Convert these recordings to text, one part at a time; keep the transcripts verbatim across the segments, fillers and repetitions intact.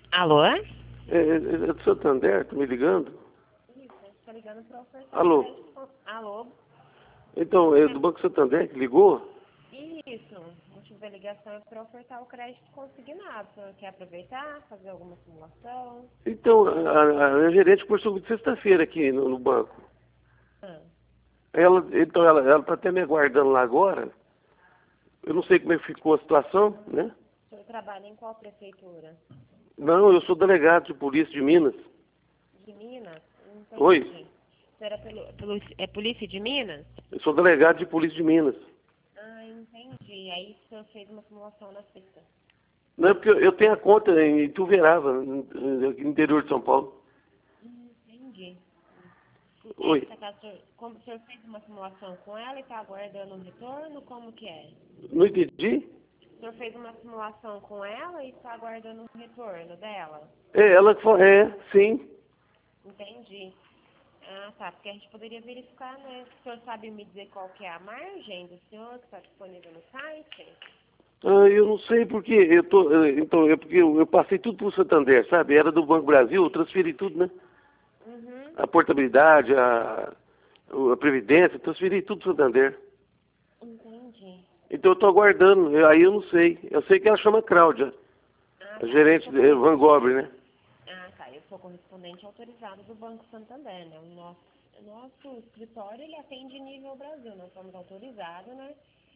Alô? É, é, é do Santander, tá me ligando? Isso, a gente tá ligando pra ofertar. Alô? crédito. Alô? Então, é do Banco Santander que ligou? Isso, o motivo da ligação é para ofertar o crédito consignado. O senhor quer aproveitar, fazer alguma simulação? Então, a, a, a gerente conversou de sexta-feira aqui no, no banco. Ah, Ela, então, ela, ela tá até me aguardando lá agora. Eu não sei como é que ficou a situação, né? o senhor trabalha em qual prefeitura? Não, eu sou delegado de polícia de Minas. De Minas? Entendi. Oi, O senhor é, pelo, pelo, é polícia de Minas? eu sou delegado de polícia de Minas. Ah, entendi. Aí o senhor fez uma simulação na sexta. Não é porque eu, eu tenho a conta em Ituverava, no no interior de São Paulo. Hum, entendi. Aí, Oi, nessa casa, o senhor, como o senhor fez uma simulação com ela e está aguardando um retorno, como que é? não entendi? O senhor fez uma simulação com ela e está aguardando um retorno dela? É, ela que falou, é, sim. Entendi. Ah, tá. Porque a gente poderia verificar, né? O senhor sabe me dizer qual que é a margem do senhor que está disponível no site? Ah, eu não sei porque eu tô, eh, então, é porque eu, eu passei tudo pro Santander, sabe? Era do Banco Brasil, eu transferi tudo, né? Uhum. A portabilidade, a, a previdência, transferi tudo pro Santander. Entendi. Então eu tô aguardando, eu- aí eu não sei. Eu sei que ela chama Cláudia, Ah, a tá. Eu gerente sou de corres- Van Gobre, né? Ah, tá. Eu sou correspondente autorizado do Banco Santander, né? O nosso, o nosso escritório, ele atende nível Brasil. Nós somos autorizados, né?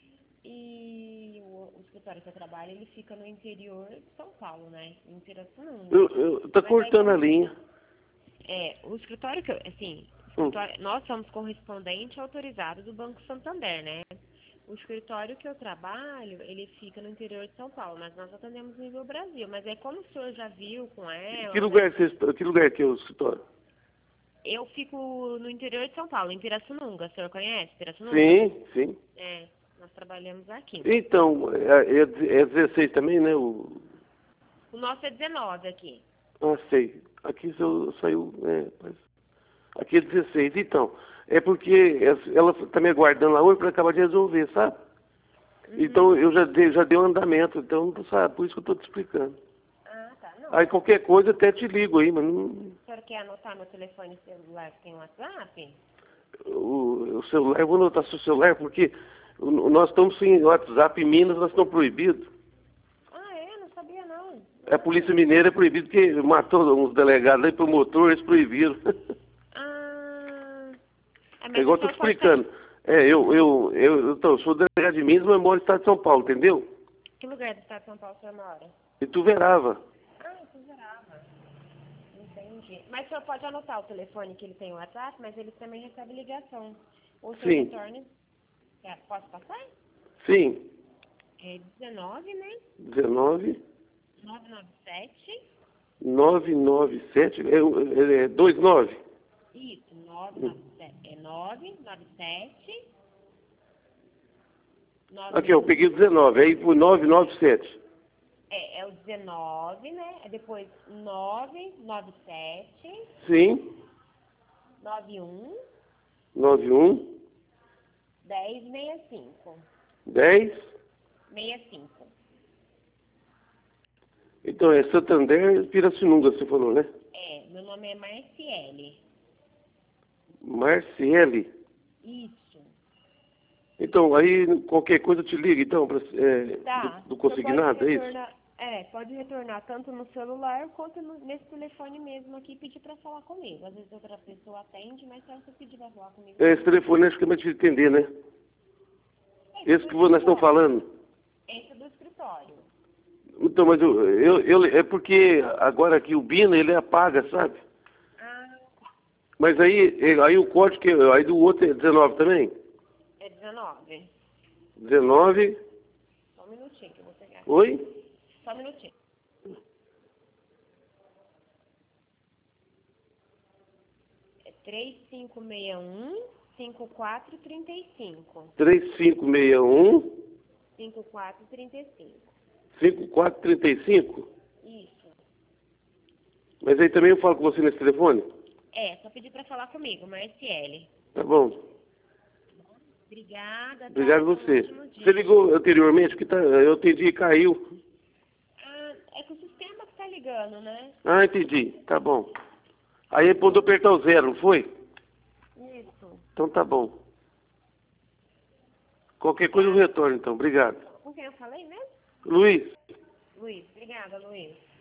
E o, o escritório que eu trabalho, ele fica no interior de São Paulo, né? Em Pirassununga. Eu, eu, tá Mas aí, cortando a como linha. é, o escritório que eu, assim, o Hum. escritório, nós somos correspondente autorizado do Banco Santander, né? O escritório que eu trabalho, ele fica no interior de São Paulo, mas nós atendemos nível Brasil. Mas é como o senhor já viu com Que ela, né? lugar que, vocês, que lugar que é o escritório? Eu fico no interior de São Paulo, em Pirassununga. O senhor conhece Pirassununga? Sim, sim. É, nós trabalhamos aqui. Então, é, é, é dezesseis também, né? O, O nosso é dezenove aqui. ah, sei. Aqui saiu, saiu é, mas aqui é dezesseis. Então, é porque ela está me aguardando lá hoje para acabar de resolver, sabe? Então Uhum. eu já dei, já dei um andamento, então não sabe, por isso que eu estou te explicando. Ah, tá. Não. Aí qualquer coisa eu até te ligo aí, mas não, O senhor quer anotar meu telefone celular que tem WhatsApp? o, o celular, eu vou anotar seu celular, porque o- nós estamos sem WhatsApp em Minas, nós estamos proibidos. Ah, é? Não sabia, não. A Polícia Mineira é proibido, porque matou uns delegados aí, promotor, eles proibiram. Ah, ah, É mas o igual eu tô senhor te pode estar... explicando. É, eu, eu, eu, então, eu sou delegado de Minas, mas moro no estado de São Paulo, entendeu? Que lugar do estado de São Paulo o senhor mora? Ituverava. Ah, em Tuverava. Entendi. Mas o senhor pode anotar o telefone que ele tem o WhatsApp, mas ele também recebe ligação. Ou o senhor Sim, retorne... É, posso passar? sim. É dezenove, né? dezenove, nove nove sete. nove nove sete, é, é, é dois nove. Isso, nove nove sete. É nove nove sete. Aqui, eu peguei o dezenove, aí por nove nove sete. É, é o dezenove, né? É depois nove nove sete. Sim, nove um. nove um, dez sessenta e cinco. dez. sessenta e cinco. Então é Santander, Pirassununga, você falou, né? É, meu nome é Marciele. Marciele. Isso. Então, aí qualquer coisa eu te ligo, então, pra, é, Tá. do, do O senhor pode consignado, é isso? retornar. É, pode retornar tanto no celular quanto no- nesse telefone mesmo aqui e pedir pra falar comigo. Às vezes outra pessoa atende, mas se você pedir pra falar comigo. É, esse telefone acho que é mais difícil de entender, né? Esse Esse do que nós estamos escritório. falando. Esse é do escritório. Então, mas eu, eu, eu- é porque agora aqui o Bina, ele apaga, sabe? Ah, Mas aí, é, aí o código, que, aí do outro é dezenove também? é dezenove. dezenove, Só um minutinho que eu vou pegar. oi? Só um minutinho. É três cinco seis um, cinco quatro três cinco. três cinco seis um, cinco quatro três cinco. cinco quatro três cinco. Isso. Mas aí também eu falo com você nesse telefone? É, só pedir pra falar comigo, Marciele. Tá bom. Obrigada, Obrigado tá? a Tenha um você. ótimo Você dia. ligou anteriormente, que tá, eu atendi e caiu. Ah, é que o sistema que tá ligando. ligando, né? Ah, entendi. Tá bom. Aí ele mandou apertar o zero, não foi? Isso. Então tá bom. Qualquer coisa eu retorno, então. Obrigado. Com quem eu falei mesmo? Luiz. Luiz. Obrigada, Luiz.